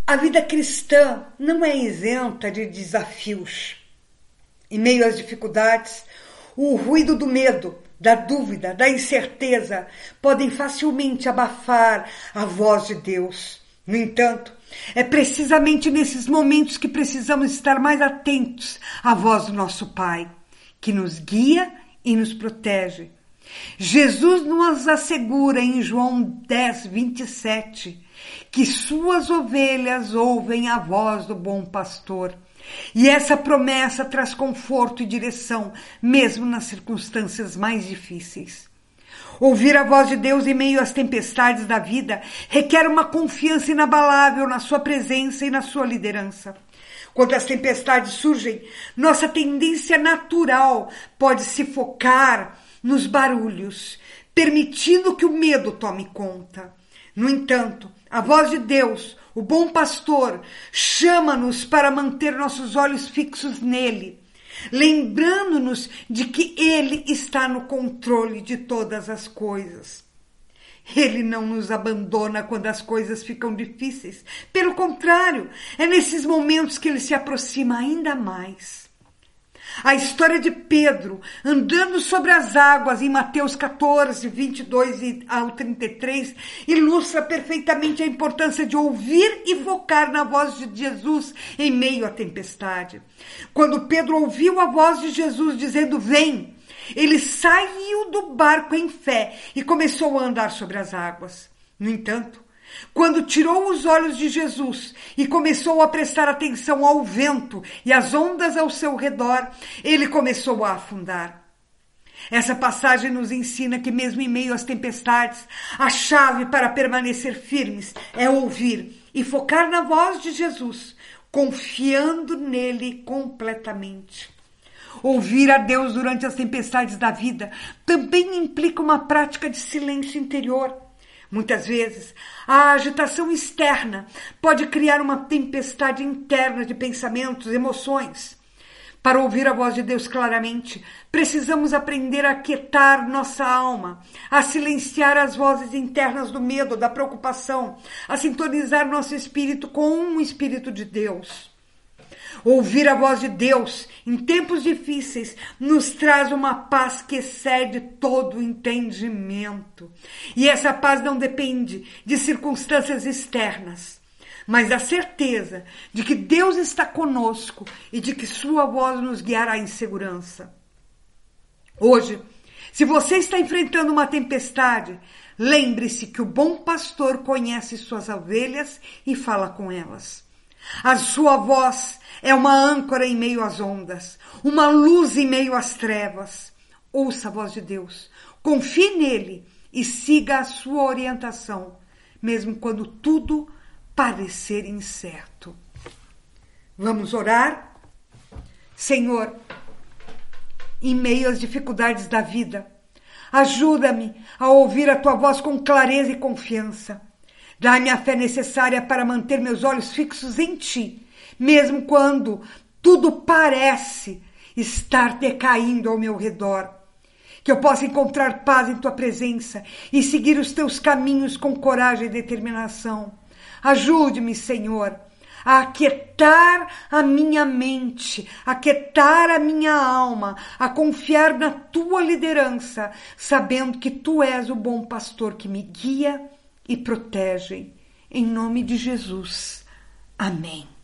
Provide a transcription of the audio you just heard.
A vida cristã não é isenta de desafios. Em meio às dificuldades, o ruído do medo, da dúvida, da incerteza podem facilmente abafar a voz de Deus. No entanto, é precisamente nesses momentos que precisamos estar mais atentos à voz do nosso Pai, que nos guia e nos protege. Jesus nos assegura em João 10, 27, que suas ovelhas ouvem a voz do bom pastor. E essa promessa traz conforto e direção, mesmo nas circunstâncias mais difíceis. Ouvir a voz de Deus em meio às tempestades da vida requer uma confiança inabalável na sua presença e na sua liderança. Quando as tempestades surgem, nossa tendência natural pode se focar nos barulhos, permitindo que o medo tome conta. No entanto, a voz de Deus, o bom pastor, chama-nos para manter nossos olhos fixos nele, lembrando-nos de que ele está no controle de todas as coisas. Ele não nos abandona quando as coisas ficam difíceis. Pelo contrário, é nesses momentos que ele se aproxima ainda mais. A história de Pedro andando sobre as águas em Mateus 14, 22 ao 33 ilustra perfeitamente a importância de ouvir e focar na voz de Jesus em meio à tempestade. Quando Pedro ouviu a voz de Jesus dizendo "Vem", ele saiu do barco em fé e começou a andar sobre as águas. No entanto, quando tirou os olhos de Jesus e começou a prestar atenção ao vento e às ondas ao seu redor, ele começou a afundar. Essa passagem nos ensina que mesmo em meio às tempestades, a chave para permanecer firmes é ouvir e focar na voz de Jesus, confiando nele completamente. Ouvir a Deus durante as tempestades da vida também implica uma prática de silêncio interior. Muitas vezes, a agitação externa pode criar uma tempestade interna de pensamentos, emoções. Para ouvir a voz de Deus claramente, precisamos aprender a aquietar nossa alma, a silenciar as vozes internas do medo, da preocupação, a sintonizar nosso espírito com o Espírito de Deus. Ouvir a voz de Deus em tempos difíceis nos traz uma paz que excede todo o entendimento. E essa paz não depende de circunstâncias externas, mas da certeza de que Deus está conosco e de que sua voz nos guiará em segurança. Hoje, se você está enfrentando uma tempestade, lembre-se que o bom pastor conhece suas ovelhas e fala com elas. A sua voz é uma âncora em meio às ondas, uma luz em meio às trevas. Ouça a voz de Deus, confie nele e siga a sua orientação, mesmo quando tudo parecer incerto. Vamos orar? Senhor, em meio às dificuldades da vida, ajuda-me a ouvir a tua voz com clareza e confiança. Dá-me a fé necessária para manter meus olhos fixos em ti, mesmo quando tudo parece estar decaindo ao meu redor. Que eu possa encontrar paz em tua presença e seguir os teus caminhos com coragem e determinação. Ajude-me, Senhor, a aquietar a minha mente, a aquietar a minha alma, a confiar na tua liderança, sabendo que tu és o bom pastor que me guia e protege. Em nome de Jesus. Amém.